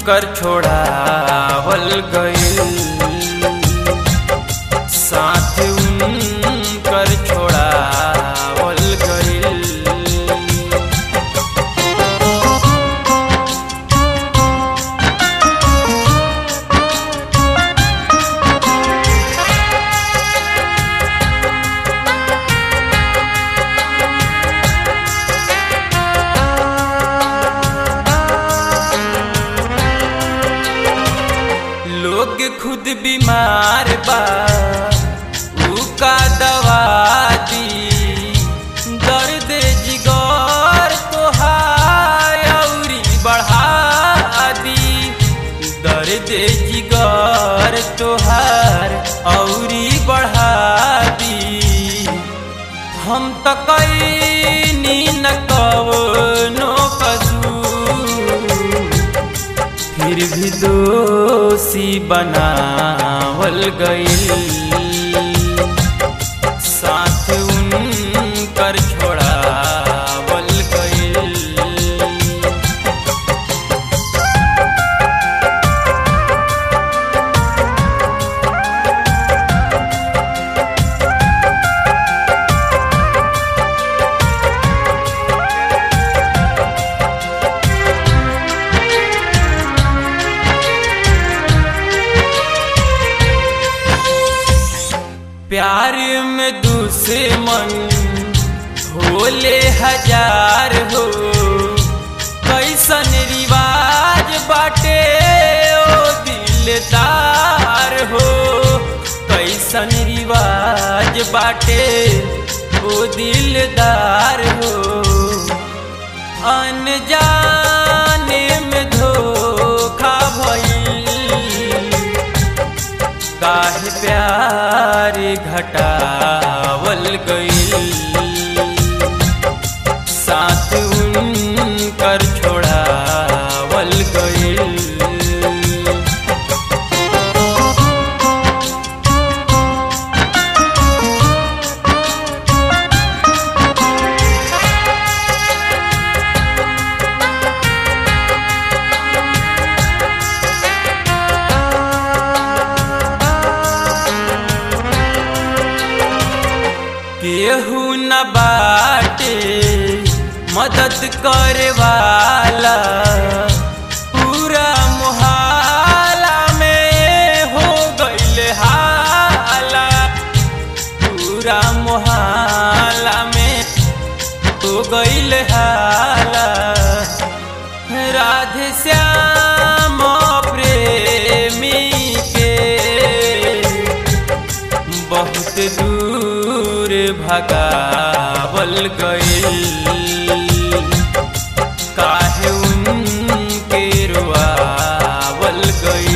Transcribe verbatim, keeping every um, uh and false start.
कर छोड़ावल गइल, साथ उनकर छोड़ावल गइल। लोग खुद बीमार बा ऊ का दवा दी, दर्द जिगर तोहार औरी बढ़ा दी, दर्द जिगर तोहार औरी बढ़ा दी। हम त कईनी न कवनो कसूर, फिर भी दोषी बनावल गइल, साथ उनकर छोड़ावल गइल। प्यार में दुश्मन होले हजार हो, कैसन रिवाज बाटे ओ दिलदार हो, कैसन रिवाज बाटे ओ दिलदार हो। अनजाने में धोखा भइल, काहे प्यार घटावल गइल, साथ उनकर छोड़ावल गइल। केहू न बाटे मदद करे वाला, पूरा मुहाला में हो गइल हाला, पूरा मुहाला में हो गइल हाला। राधे श्याम प्रेमी के बहुत दूर भगावल गइल, काहे उनके रोआवल गइल।